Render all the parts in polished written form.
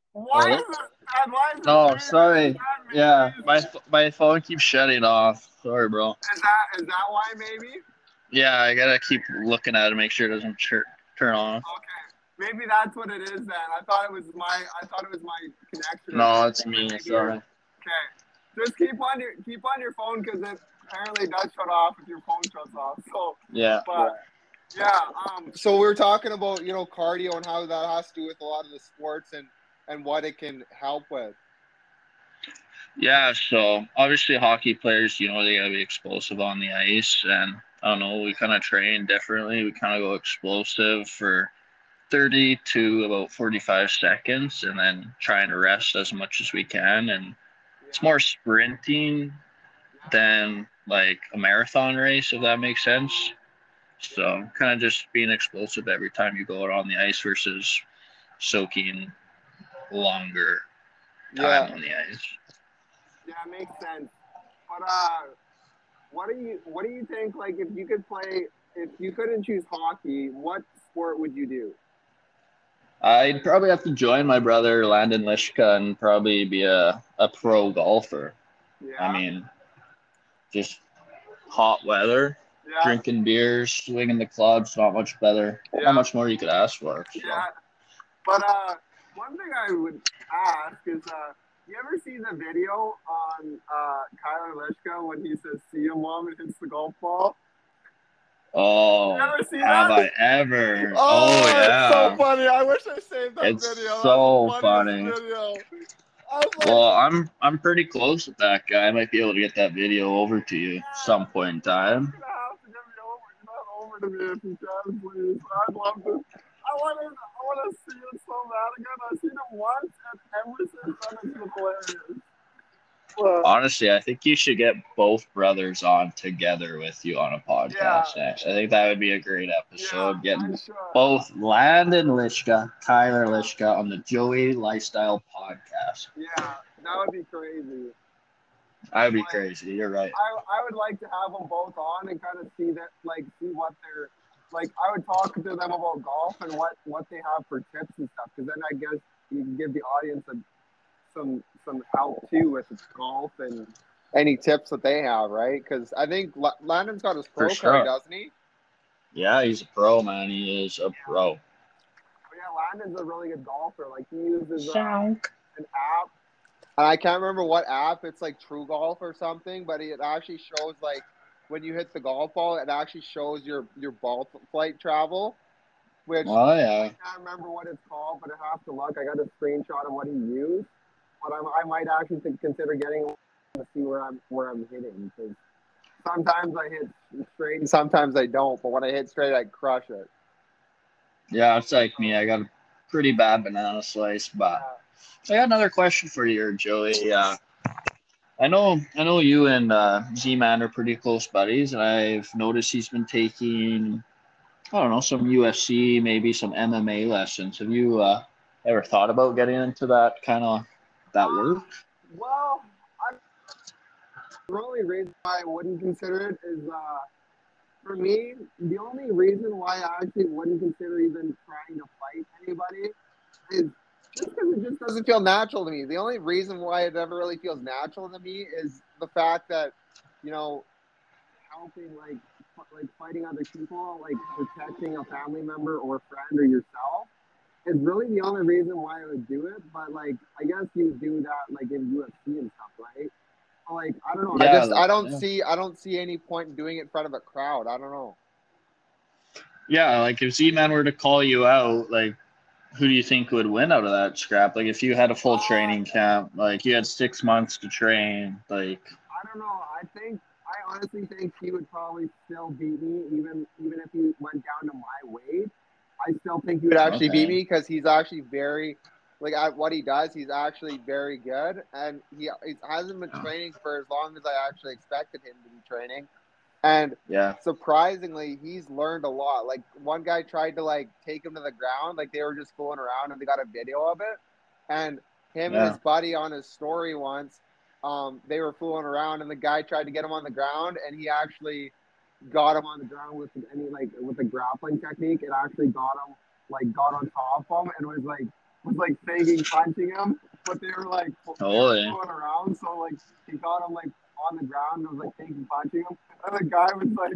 Why Hello? is it, Dad, why is this No, doing this? Is sorry. that Yeah, maybe? my phone keeps shutting off. Sorry, bro. Is that why maybe? Yeah, I gotta keep looking at it to make sure it doesn't turn off. Okay. Maybe that's what it is then. I thought it was my connection or No, it's something. Or me. maybe you're Sorry. okay. Just keep on your phone because it apparently does shut off if your phone shuts off. So Yeah. but yeah, So we were talking about, cardio and how that has to do with a lot of the sports and what it can help with. Yeah, so obviously hockey players, they gotta be explosive on the ice, and I don't know, we kind of train differently. We kind of go explosive for 30 to about 45 seconds, and then try and rest as much as we can. And it's yeah, more sprinting yeah, than like a marathon race, if that makes sense. yeah, So kind of just being explosive every time you go out on the ice versus soaking longer Yeah. time on the ice. yeah, it makes sense. But what do you think? Like, if you couldn't choose hockey, what sport would you do? I'd probably have to join my brother Landon Lishka and probably be a pro golfer. I Yeah, mean, just hot weather, yeah, drinking beers, swinging the clubs, not much better, not yeah, much more you could ask for. So, yeah. But one thing I would ask is, you ever see the video on Kyler Lishka when he says "See you, mom" and hits the golf ball? You oh, ever see have that? I ever? Oh Oh, it's so yeah, funny. I wish I saved that it's video. That's the so funniest funny. video. I was like, Well, I'm pretty close with that guy. I might be able to get that video over to you Yeah, some point in you're time. gonna have to get me over. Get that over to me if you can, please. I'd love to. I want to see it so bad again. I've seen it once, and ever since then, it's been hilarious. But Honestly, I think you should get both brothers on together with you on a yeah, podcast next. I think that would be a great yeah, episode. I Getting should. both Landon Lishka, Kyler Yeah, Lishka on the Joey Lifestyle podcast. yeah, that would be crazy. That would be Like, crazy. You're right. I would like to have them both on and kind of see that, like, see what they're like. I would talk to them about golf and what they have for tips and stuff. Because then I guess you can give the audience some help too with golf and any tips that they have, right? Because I think Landon's got his For pro card, sure. doesn't he? Yeah, he's a pro, man. He is a yeah. pro. But yeah, Landon's a really good golfer. Like he uses Sound. an app. And I can't remember what app. It's like True Golf or something, but it actually shows like when you hit the golf ball, it actually shows your ball flight travel, which Oh, I yeah. can't remember what it's called, but I have to look. I got a screenshot of what he used, but I might actually consider getting one to see where I'm hitting because sometimes I hit straight and sometimes I don't, but when I hit straight, I crush it. Yeah, it's like me. so I got a pretty bad banana slice, but yeah. I got another question for you, Joey. I know you and Z-Man are pretty close buddies, and I've noticed he's been taking, I don't know, some UFC, maybe some MMA lessons. Have you ever thought about getting into that kind of that work? Well, the only reason why I wouldn't consider it is for me, the only reason why I actually wouldn't consider even trying to fight anybody is just because it just Doesn't feel natural to me. The only reason why it ever really feels natural to me is the fact that, you know, helping like fighting other people, like protecting a family member or friend or yourself is really the only reason why I would do it. But like I guess you do that like in UFC and stuff, right? But, like I don't know, I Yeah, just I don't yeah, see I don't see any point in doing it in front of a crowd. I don't know. yeah. Like if Z-Man were to call you out, like who do you think would win out of that scrap? Like if you had a full uh, training camp, like you had 6 months to train, like I don't know. I honestly think he would probably still beat me, even if he went down to my weight. I still think he He would would actually beat okay, me because he's actually very like at what he does. He's actually very good, and he hasn't been training for as long as I actually expected him to be training. And yeah, surprisingly, he's learned a lot. Like one guy tried to like take him to the ground, like they were just fooling around, and they got a video of it. And him and yeah, his buddy on his story once, they were fooling around, and the guy tried to get him on the ground, and he actually got him on the ground with any like with a grappling technique. It actually got him like got on top of him and was like was like faking punching him, but they were like Holy. going around. So like he got him like on the ground and was like faking punching him, and the guy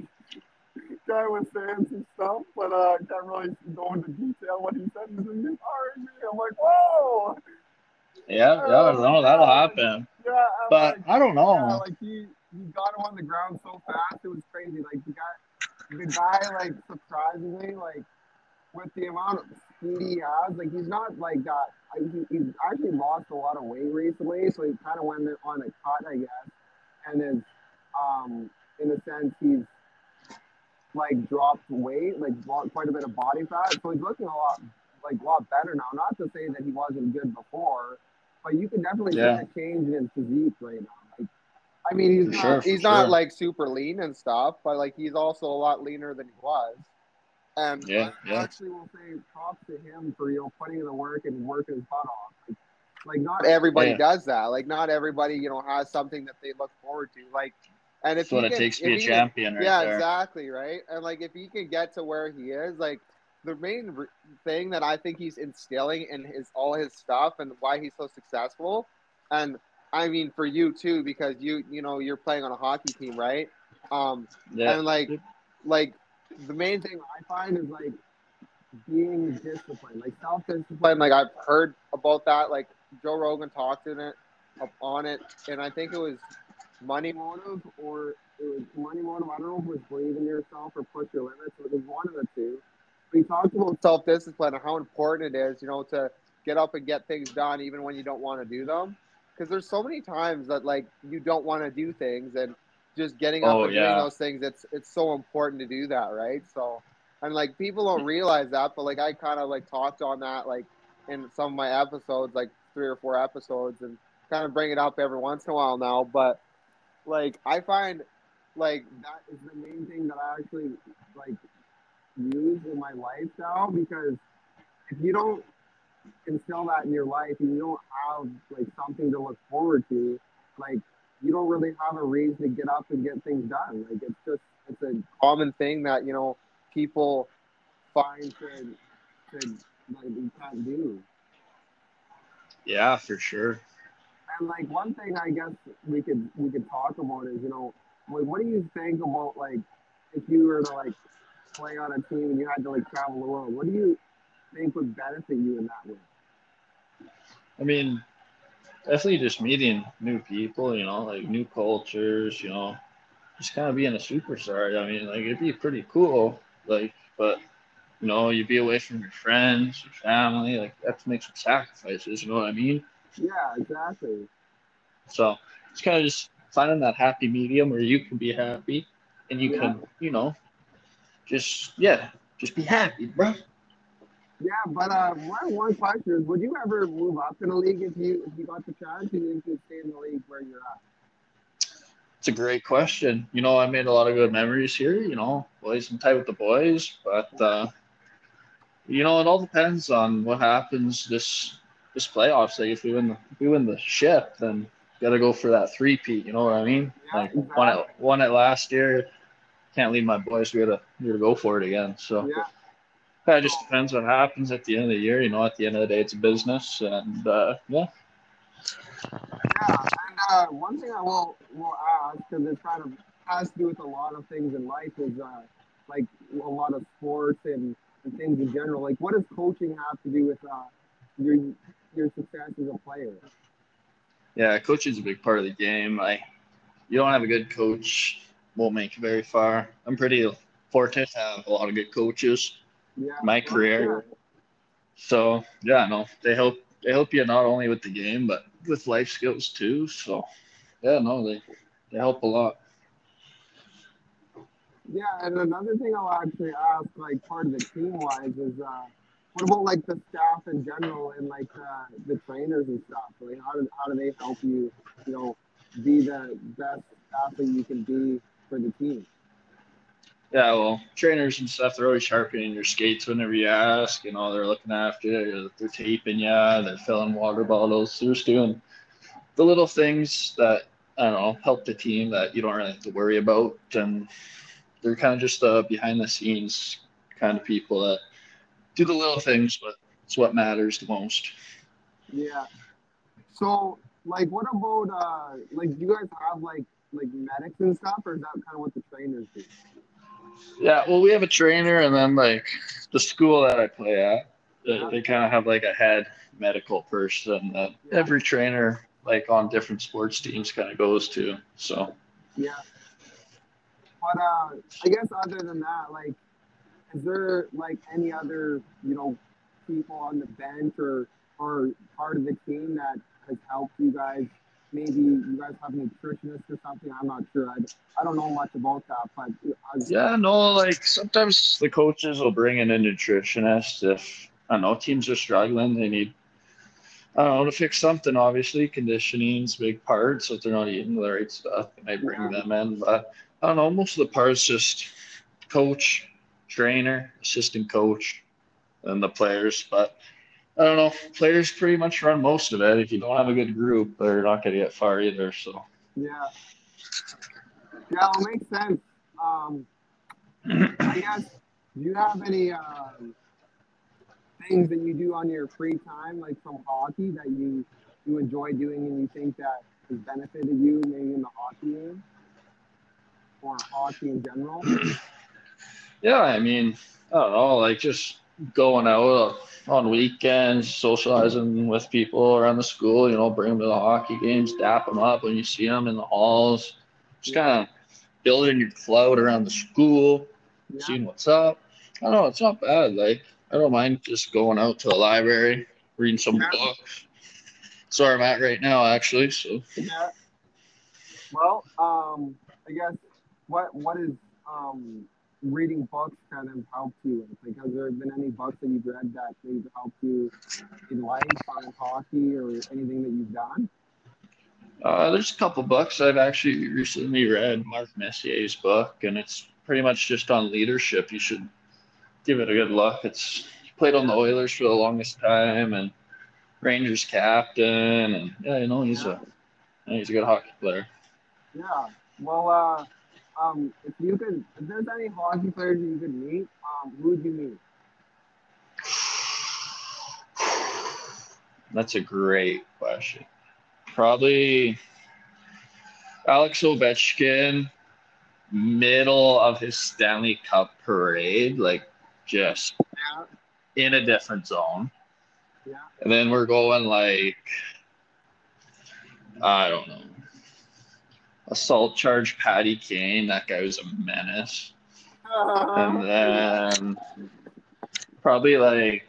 was saying some stuff, but I can't really go into detail what he said. He's like, "You're firing me." I'm like, whoa. Yeah, no, that'll happen. Yeah, But I don't yeah, know. like he got him on the ground so fast, it was crazy. Like the guy, like surprisingly, like with the amount of speed he has, like he's not like that. He's actually lost a lot of weight recently, so he kind of went on a cut, I guess, and is, in a sense, he's like dropped weight, like quite a bit of body fat, so he's looking a lot better now. Not to say that he wasn't good before, but you can definitely see Yeah, a change in his physique right now. Like, I mean, for sure, for he's not sure. like super lean and stuff, but like he's also a lot leaner than he was. And Yeah, I yeah. actually will say props to him for putting in the work and working his butt off. Like not not everybody Yeah. does that. Like not everybody, has something that they look forward to. Like, and That's what it takes to be if a he can, champion right yeah, there. exactly, right. And like if he can get to where he is, like the main thing that I think he's instilling in all his stuff and why he's so successful, and I mean for you too because you're playing on a hockey team, right? Yeah. And like the main thing I find is like being disciplined, like self but discipline. like I've heard about that. Like Joe Rogan talked on it, and I think it was money. Motive or it was money motive. I don't know if it was believe in yourself or push your limits. It was one of the two. But he talked about Self discipline and how important it is, to get up and get things done even when you don't want to do them. Because there's so many times that like you don't want to do things and just getting up Oh and doing yeah. those things. It's so important to do that, right? So, and like people don't realize that, but like I kind of like talked on that like in some of my episodes, like 3 or 4 episodes, and kind of bring it up every once in a while now. But like I find like that is the main thing that I actually like use in my life now because if you don't instill that in your life and you don't have like something to look forward to, like you don't really have a reason to get up and get things done. Like it's a common thing that people find to like you can't do. Yeah, for sure. And like one thing I guess we could talk about is like what do you think about like if you were to like play on a team and you had to like travel the world, what do you think would benefit you in that way? I mean, definitely just meeting new people, like new cultures, just kind of being a superstar. I mean, like it'd be pretty cool. Like, but you'd be away from your friends, your family. Like, you have to make some sacrifices. You know what I mean? Yeah, exactly. So it's kind of just finding that happy medium where you can be happy and you Yeah, can, just be happy, bro. yeah. But one question is, would you ever move up in a league if you got the chance? You think you'd stay in the league where you're at? It's a great question. I made a lot of good memories here. Boys and tight with the boys, but it all depends on what happens this playoffs. Like if we win the ship, then got to go for that three-peat. You know what I mean? Like Yeah, won exactly. it won it last year. Can't leave my boys. We gotta go for it again. So Yeah. that So just depends what happens at the end of the year. At the end of the day, it's a business, and yeah. yeah, and one thing I will ask because it kind of has to do with a lot of things in life is like a lot of sports and things in general. Like, what does coaching have to do with your your success as a player? Yeah, coaching is a big part of the game. You don't have a good coach, won't make it very far. I'm pretty fortunate to have a lot of good coaches Yeah, in my for career. sure. So yeah, no, they help you not only with the game but with life skills too. So yeah, no, they help a lot. Yeah, and another thing I'll actually ask, like part of the team wise, is what about like the staff in general and like the trainers and stuff? Like, how do they help you, you know, be the best athlete you can be for the team? Yeah, well, trainers and stuff, they're always sharpening your skates whenever you ask. They're looking after you, they're taping you, they're filling water bottles, they're just doing the little things that I don't know help the team that you don't really have to worry about, and they're kind of just behind the scenes kind of people that do the little things, but It's what matters the most. Yeah. So, like, what about like, do you guys have like medics and stuff, or is that kind of what the trainers do? Yeah, well, we have a trainer, and then like the school that I play at, Yeah. they kind of have like a head medical person that Yeah. every trainer like on different sports teams kind of goes to. So Yeah. But I guess other than that, like, is there like any other people on the bench or part of the team that has helped you guys? Maybe you guys have a nutritionist or something. I'm not sure. I don't know much about that, but yeah, no, like sometimes the coaches will bring in a nutritionist if I don't know teams are struggling. They need I don't know to fix something. Obviously, conditioning's a big part, so if they're not eating the right stuff, they might bring yeah, them in. But I don't know. Most of the parts just coach, trainer, assistant coach, and the players. But I don't know. Players pretty much run most of it. If you don't have a good group, they're not going to get far either. So. yeah, yeah. It makes sense. Um, I guess. Do you have any things that you do on your free time, like from hockey, that you enjoy doing and you think that has benefited you, maybe in the hockey game or hockey in general? Yeah, I mean, I don't know, like just going out on weekends, socializing with people around the school, bring them to the hockey games, dap them up when you see them in the halls, just Yeah, kind of building your clout around the school, yeah, seeing what's up. I don't know, it's not bad. Like, I don't mind just going out to the library, reading some yeah, books. That's where I'm at right now, actually. So, yeah. Well, I guess what is um reading books kind of helped you with? Like, has there been any books that you've read that maybe helped you in life or in hockey or anything that you've done? there's a couple books I've actually recently read. Mark Messier's book, and it's pretty much just on leadership. You should give it a good look. He played on the Yeah, Oilers for the longest time and Rangers captain, and yeah, yeah, he's a good hockey player. yeah. Well, if there's any hockey players you could meet, who would you meet? That's a great question. Probably Alex Ovechkin, middle of his Stanley Cup parade, like just Yeah, in a different zone. yeah. And then we're going like I don't know, assault charge Patty Kane. That guy was a menace. And Yeah, then probably like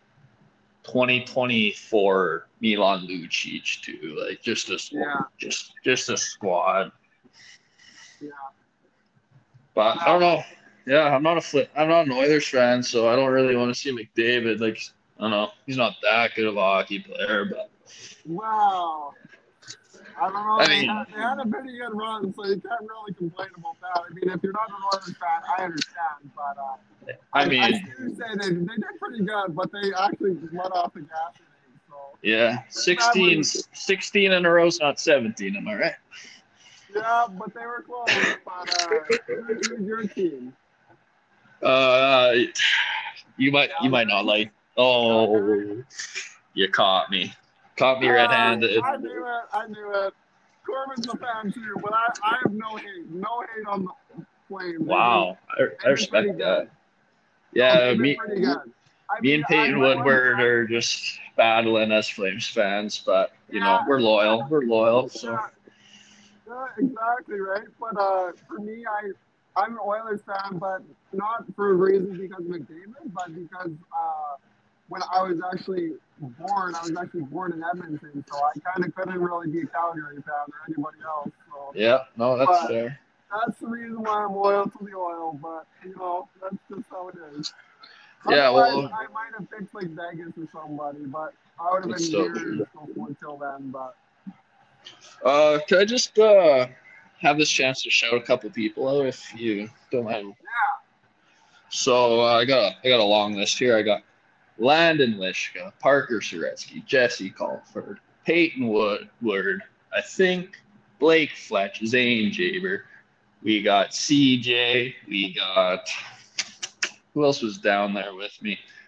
2024 Milan Lucic too, like yeah, just a squad. yeah. But But I don't know. Yeah, I'm not an Oilers fan, so I don't really want to see McDavid. Like I don't know, he's not that good of a hockey player, but wow. I don't know. I They mean, had a pretty good run, so you can't really complain about that. I mean, if you're not an Oilers fan, I understand, but I I mean, still say they did pretty good, but they actually let off the gas today. So yeah, that 16, was 16 in a row is not 17. Am I right? yeah, but they were close. But who's your team? Uh, you might not Calgary. like. Calgary. Oh, you caught me red-handed. I knew it. I knew it. Corbin's a fan too, but I have no hate on the Flames. Wow, I They've been pretty respect that. good. No, Yeah, they've been me pretty good. I me mean, and Peyton Woodward are just battling as Flames fans, but yeah, we're loyal. We're loyal. So yeah, yeah, exactly right. But for me, I'm an Oilers fan, but not for reasons because of McDavid, but because when I was actually born in Edmonton, so I kind of couldn't really be a Calgary fan or anybody else. So, yeah, no, that's but fair. that's the reason why I'm loyal to the Oil. But that's just how it is. Yeah, Otherwise, well, I might have picked like Vegas or somebody, but I would have that's been so years true. until then. But Could I just have this chance to shout a couple people out if you don't mind? So I got a long list here. I got Landon Lishka, Parker Suretsky, Jesse Colford, Peyton Woodward, I think Blake Fletch, Zane Jaber. We got CJ. We got who else was down there with me?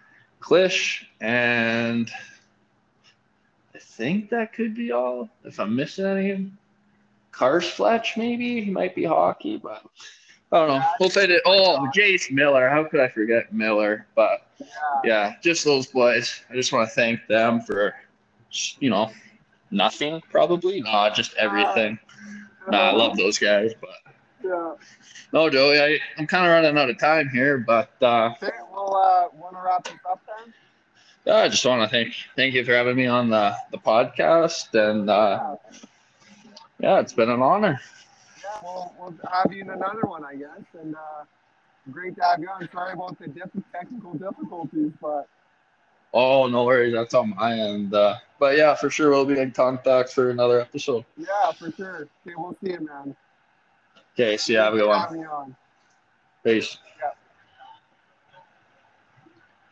Klish, and I think that could be all. If I'm missing any, Cars Fletch maybe he might be hockey, but I don't know. We'll say that. Oh, Jace Miller. How could I forget Miller? But yeah, just those boys. I just want to thank them for, nothing probably. No, just everything. I love those guys, but Yeah. no, Joey, I'm kind of running out of time here, but Okay, we'll want to wrap this up then. yeah, I just want to thank you for having me on the podcast, and yeah, it's been an honor. Yeah, we'll have you in another one, I guess, and great to have you on. Sorry about the technical difficulties, but Oh, no worries, that's on my end. But yeah, for sure, we'll be in contact for another episode. yeah, for sure. Okay, we'll see you, man. Okay, see you. Have a good Thanks for one. having me on. Peace. Yeah.